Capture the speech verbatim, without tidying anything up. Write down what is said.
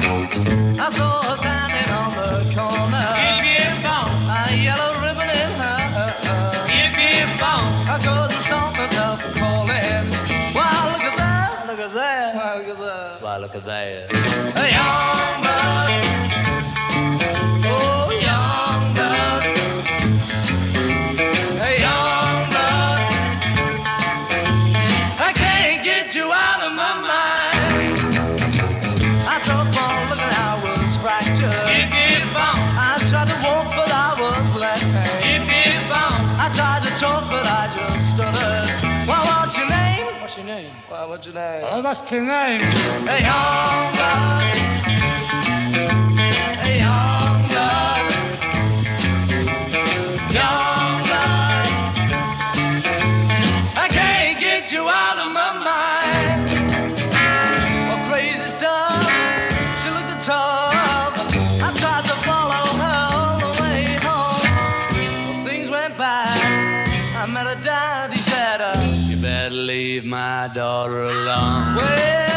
I saw her standing on the corner. Give me a phone. A yellow ribbon in her. Give me a phone. I couldn't stop myself from calling. Wow, look at that. Look at that. Wow, look at that. Wow, look at that. A young blood. Oh, young blood. A young blood. I can't get you out of my mind. I took one look and I was fractured. Give me a phone. I tried to walk but I was left hand. Give me a phone. I tried to talk but I just stuttered. Well, what's your name? What's your name? Well, what's your name? Oh, what's your name? A young blood. A young blood. Young blood. I can't get you out of my mind. Oh, crazy stuff. She looks so tough. I tried to follow her all the way home. Well, things went bad. I met her dad. He said, uh, You better leave my daughter alone. well,